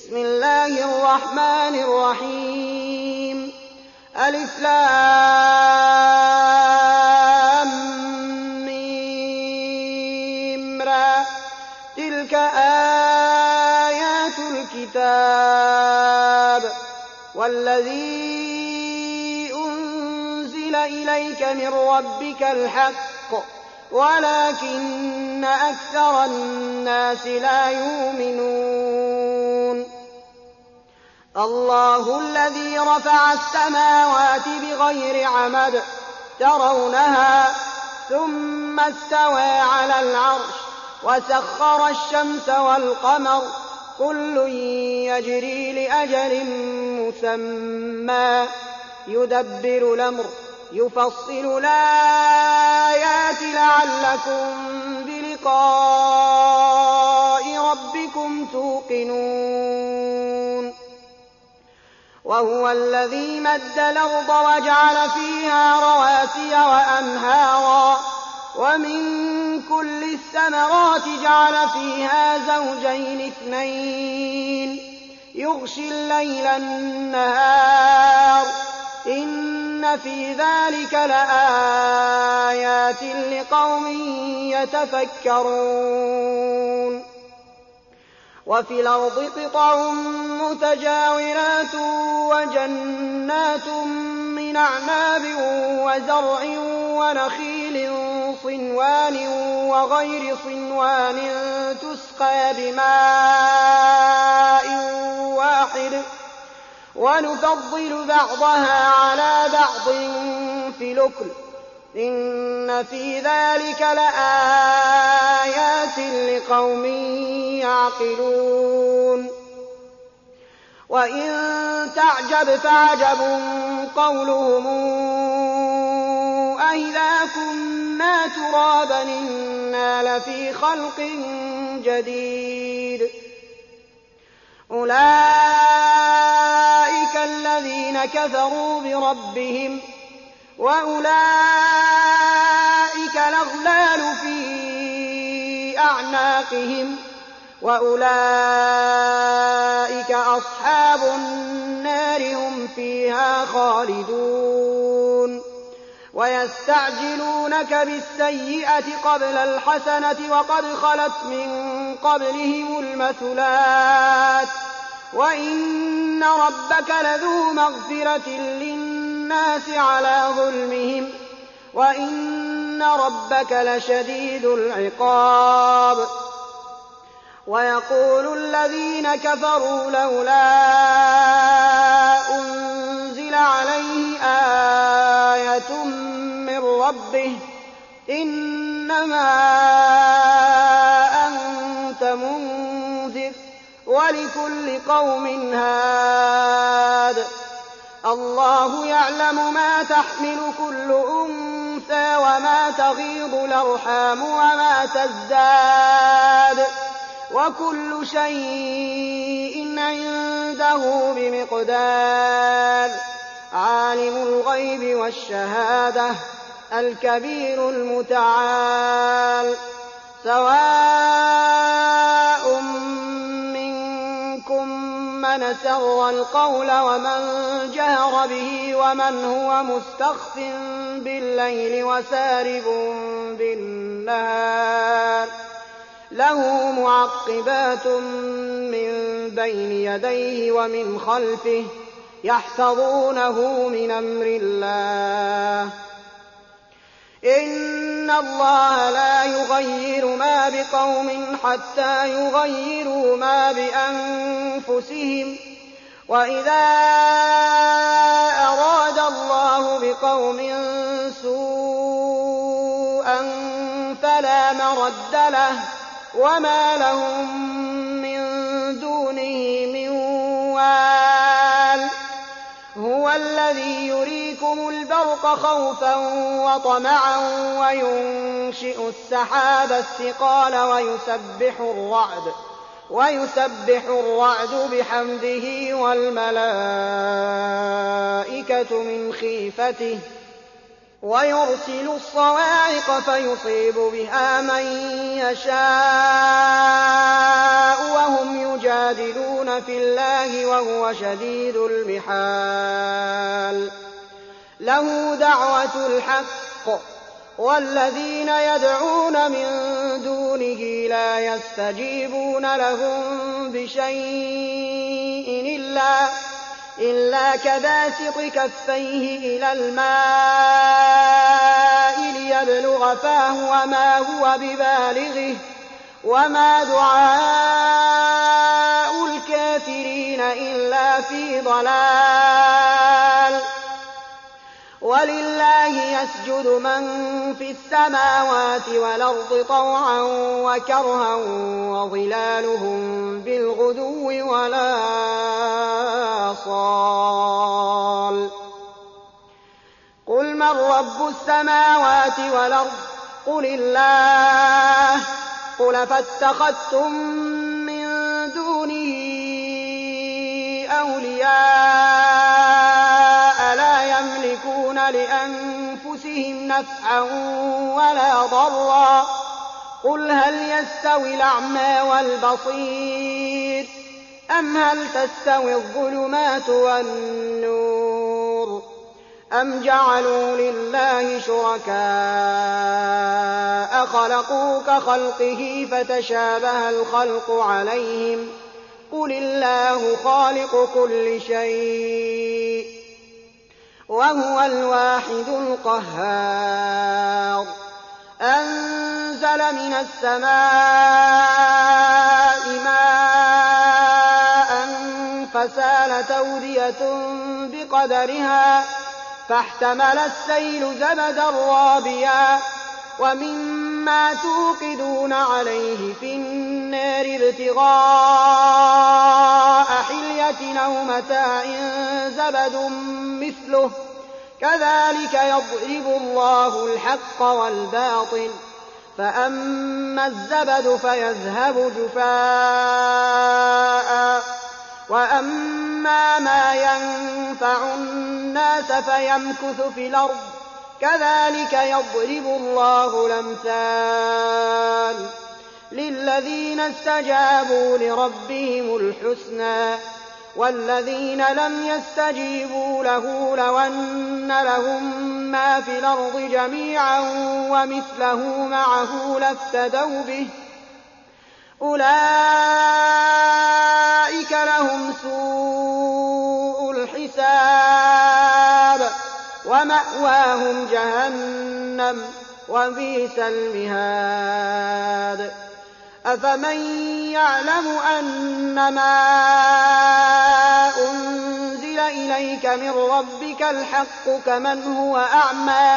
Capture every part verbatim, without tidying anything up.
بسم الله الرحمن الرحيم ألف لام ميم را تلك آيات الكتاب والذي أنزل إليك من ربك الحق ولكن أكثر الناس لا يؤمنون الله الذي رفع السماوات بغير عمد ترونها ثم استوى على العرش وسخر الشمس والقمر كل يجري لأجل مسمى يدبر الأمر يفصل الآيات لعلكم بلقاء ربكم توقنون وهو الذي مد الأرض وجعل فيها رواسي وأنهارا ومن كل الثمرات جعل فيها زوجين اثنين يغشي الليل النهار إن في ذلك لآيات لقوم يتفكرون وفي الأرض قطع متجاورات وجنات من أعناب وزرع ونخيل صنوان وغير صنوان تسقى بماء واحد ونفضل بعضها على بعض في الأكل إن في ذلك لآيات لقوم يعقلون وإن تعجب فعجب قولهم أإذا كنا ترابا إنا لفي خلق جديد أولئك الذين كفروا بربهم وأولئك الأغلال في أعناقهم وأولئك أصحاب النار هم فيها خالدون ويستعجلونك بالسيئة قبل الحسنة وقد خلت من قبلهم المثلات وإن ربك لذو مغفرة للناس على ظلمهم وإن ربك لشديد العقاب ويقول الذين كفروا لولا أنزل عليه آية من ربه إنما أنت منذر ولكل قوم هاد الله يعلم ما تحمل كل أنثى وما تغيض الأرحام وما تزداد وكل شيء عنده بمقدار عالم الغيب والشهادة الكبير المتعال سواء منكم من سر القول ومن جهر به ومن هو مستخف بالليل وسارب بالنهار له معقبات من بين يديه ومن خلفه يحفظونه من أمر الله إن الله لا يغير ما بقوم حتى يغيروا ما بأنفسهم وإذا أراد الله بقوم سوءا فلا مرد له وما لهم من دونه من وال هو الذي يريكم البرق خوفا وطمعا وينشئ السحاب الثقال ويسبح الرعد ويسبح الرعد بحمده والملائكة من خيفته ويرسل الصواعق فيصيب بها من يشاء وهم يجادلون في الله وهو شديد المحال له دعوة الحق والذين يدعون من دونه لا يستجيبون لهم بشيء إلا إلا كباسط كفيه إلى الماء ليبلغ فاه وما هو ببالغه وما دعاء الكافرين إلا في ضلال ولله يسجد من في السماوات والأرض طوعا وكرها وظلالهم بالغدو ولا صال قل من رب السماوات والأرض قل الله قل فاتخذتم من دونه أولياء لا يملكون لأنفسهم نفعا ولا ضرا قل هل يستوي الأعمى والبصير أم هل تستوي الظلمات والنور أم جعلوا لله شركاء خلقوا كخلقه فتشابه الخلق عليهم قل الله خالق كل شيء وهو الواحد القهار أنزل من السماء ماء فسالت أودية بقدرها فاحتمل السيل زبدا رابيا ومما توقدون عليه في النار ابتغاء حلية أو متاع زبد مثله كذلك يضرب الله الحق والباطل فأما الزبد فيذهب جفاء وأما ما ينفع الناس فيمكث في الأرض كذلك يضرب الله الأمثال للذين استجابوا لربهم الحسنى والذين لم يستجيبوا له لو أن لهم ما في الأرض جميعا ومثله معه لافتدوا به أولئك لهم سوء الحساب ومأواهم جهنم وبئس المهاد أفمن يعلم أنما أنزل إليك من ربك الحق كمن هو أعمى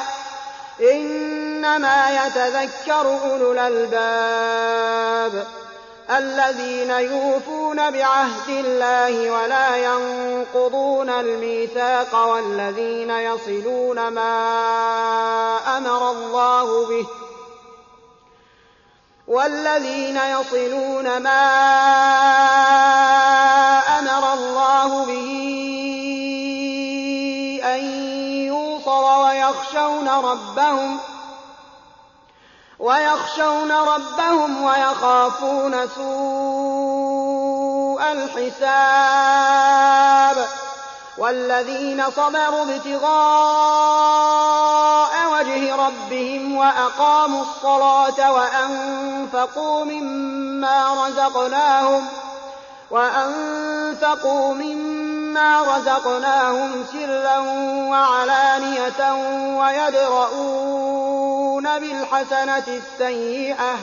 إنما يتذكر أولو الألباب الذين يوفون بعهد الله ولا ينقضون الميثاق والذين يصلون ما أمر الله به والذين يصلون ما أمر الله به أن يوصل ويخشون ربهم ويخشون ربهم ويخافون سوء الحساب والذين صبروا ابتغاء وجه ربهم وأقاموا الصلاة وأنفقوا مما رزقناهم وأنفقوا مما رزقناهم سرا وعلانية ويدرؤون بالحسنة السيئة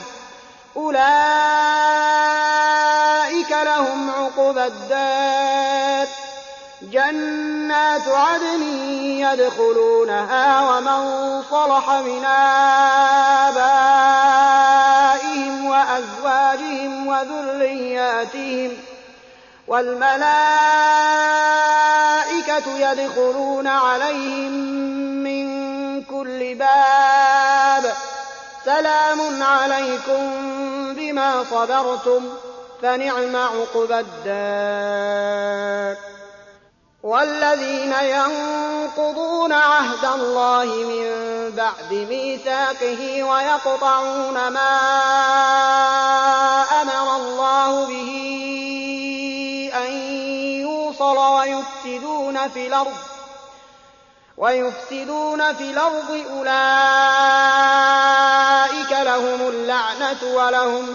أولئك لهم عقبى الدار جنات عدن يدخلونها ومن صلح من آبائهم وأزواجهم وذرياتهم والملائكة يدخلون عليهم من كل باب سلام عليكم بما صبرتم فنعم عقبى الدار والذين ينقضون عهد الله من من بعد ميثاقه ويقطعون ما أمر الله به أن يوصل ويفسدون في الأرض ويفسدون في الأرض أولئك لهم اللعنة ولهم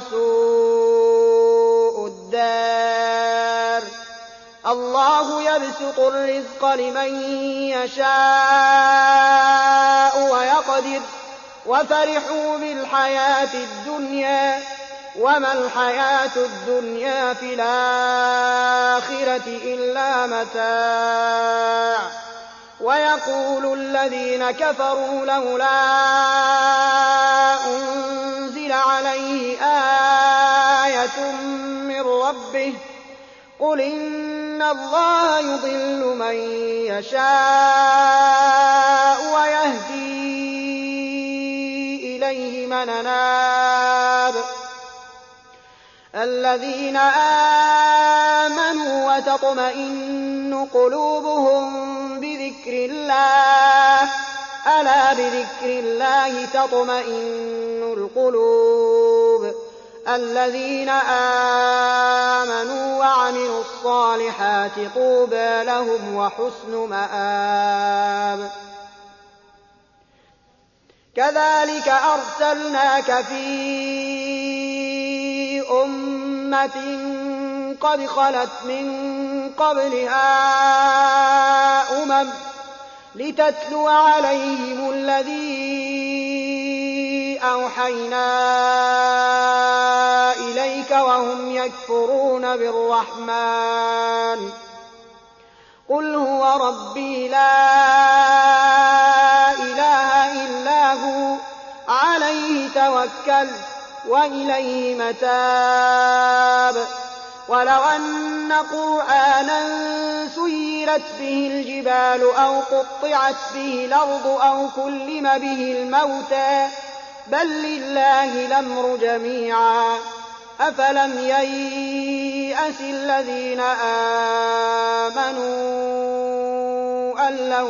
سوء الدار الله يبسط الرزق لمن يشاء ويقدر وفرحوا بالحياة الدنيا وما الحياة الدنيا في الآخرة إلا متاع ويقول الذين كفروا لولا أنزل عليه آية من ربه قل إن الله يضل من يشاء ويهدي إليه من أناب الذين آمنوا وتطمئن قلوبهم بذكر الله ألا بذكر الله تطمئن القلوب الذين آمنوا وعملوا الصالحات طوبى لهم وحسن مآب كذلك أرسلناك في أمة قد خلت من قبلها أمم لتتلو عليهم الذي أوحينا إليك وهم يكفرون بالرحمن قل هو ربي لا إله إلا هو عليه توكلت وإليه متاب ولو أن قرآنا سيرت به الجبال أو قطعت به الأرض أو كلم به الموتى بل لله الأمر جميعا أفلم ييأس الذين آمنوا أن لو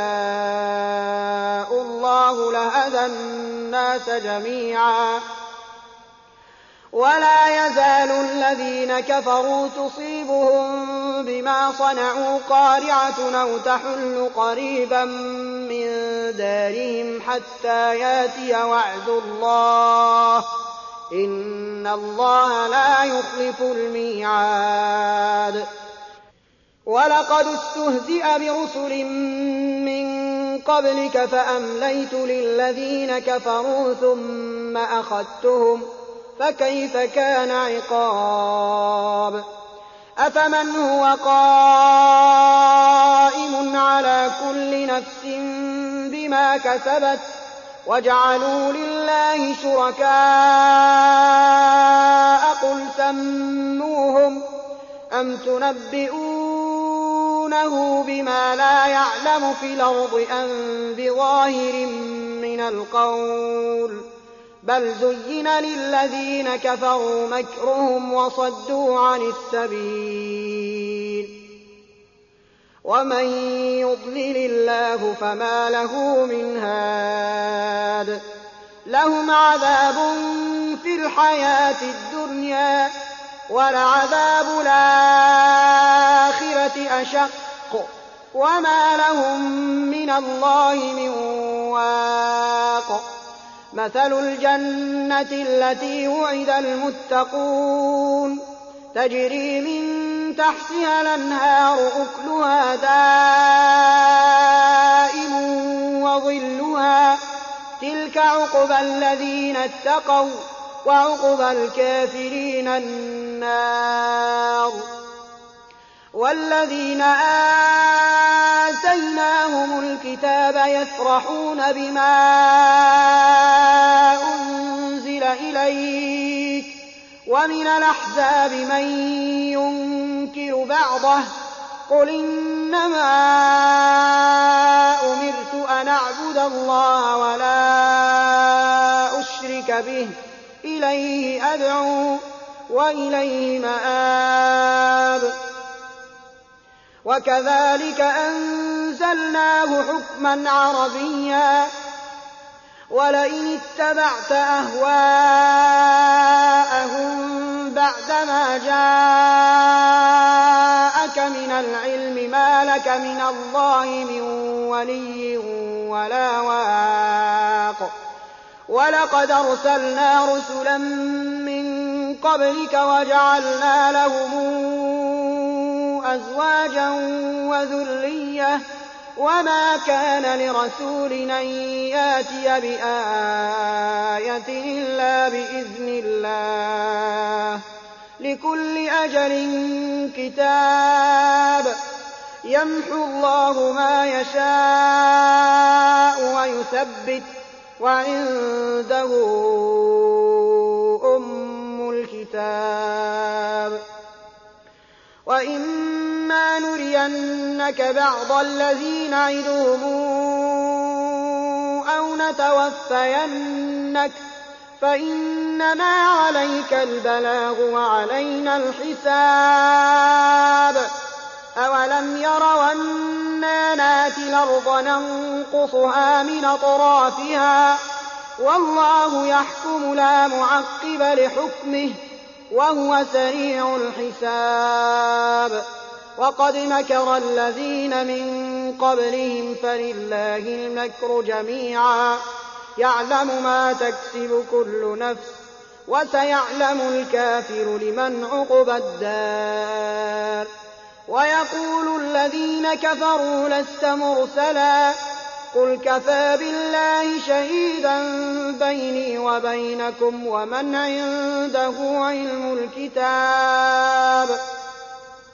يشاء الله لهدى الناس جميعا ولا يزال الذين كفروا تصيبهم بما صنعوا قارعة أو تحل قريبا من دارهم حتى ياتي وعد الله إن الله لا يخلف الميعاد ولقد استهزئ برسل من قبلك فأمليت للذين كفروا ثم أخذتهم فكيف كان عقاب أفمن هو قائم على كل نفس بما كسبت وجعلوا لله شركاء قل سموهم أم تنبئونه بما لا يعلم في الأرض أم بظاهر من القول بل زين للذين كفروا مكرهم وصدوا عن السبيل ومن يضلل الله فما له من هاد لهم عذاب في الحياة الدنيا ولعذاب الآخرة أشق وما لهم من الله من واق مثل الجنة التي وعد المتقون تجري من تحتها الأنهار أكلها دائم وظلها تلك عقبى الذين اتقوا وعقبى الكافرين النار والذين آتيناهم الكتاب يفرحون بما أنزل إليك ومن الأحزاب من ينكر بعضه قل إنما أمرت أن أعبد الله ولا أشرك به إليه أدعو وإليه مآب وكذلك أنزلناه حكما عربيا ولئن اتبعت أهواءهم بعدما جاءك من العلم ما لك من الله من ولي ولا واق ولقد أرسلنا رسلا من قبلك وجعلنا لهم أزواجا وذرية وما كان لرسول أن ياتي بآية إلا بإذن الله لكل أجل كتاب يمحو الله ما يشاء ويثبت وعنده أم الكتاب وإما نرينك بعض الذي نعدهم أو نتوفينك فإنما عليك البلاغ وعلينا الحساب أولم يروا أنا ناتي الأرض ننقصها من أطرافها والله يحكم لا معقب لحكمه وهو سريع الحساب وقد مكر الذين من قبلهم فلله المكر جميعا يعلم ما تكسب كل نفس وسيعلم الكافر لمن عقبى الدار ويقول الذين كفروا لست مرسلا قل كفى بالله شهيدا بيني وبينكم ومن عنده علم الكتاب